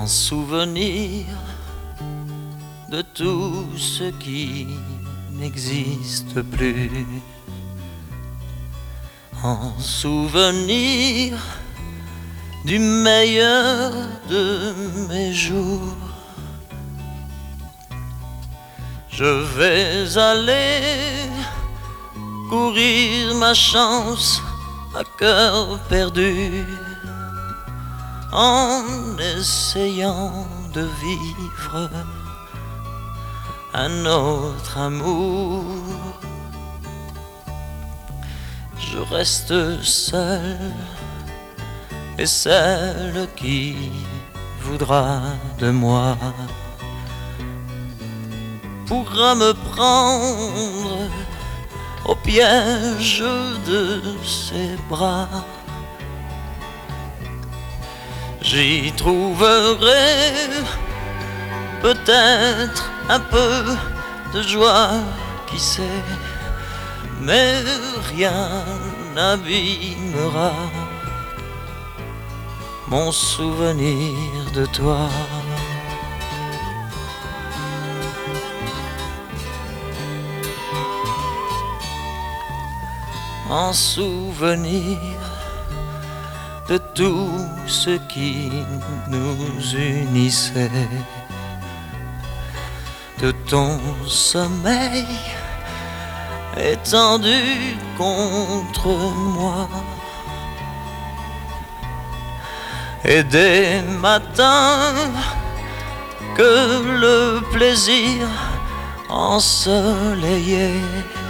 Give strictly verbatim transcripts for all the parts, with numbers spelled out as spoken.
souvenir de tout ce qui n'existe plus, un souvenir du meilleur de mes jours. Je vais aller courir ma chance à cœur perdu, en essayant de vivre un autre amour. Je reste seul, et celle qui voudra de moi pourra me prendre au piège de ses bras. J'y trouverai peut-être un peu de joie, qui sait, mais rien n'abîmera mon souvenir de toi. Un souvenir de tout ce qui nous unissait, de ton sommeil étendu contre moi, et des matins que le plaisir ensoleillait.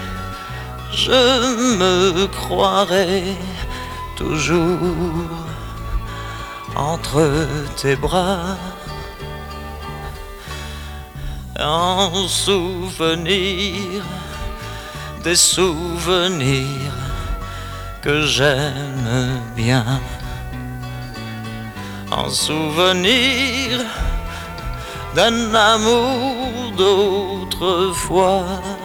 Je me croirais toujours entre tes bras, un souvenir des souvenirs que j'aime bien, un souvenir d'un amour d'autrefois,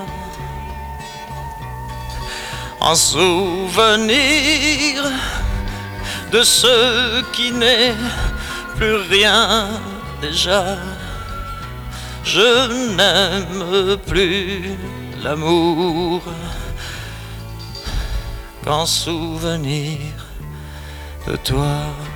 un souvenir de ce qui n'est plus rien déjà. Je n'aime plus l'amour qu'en souvenir de toi.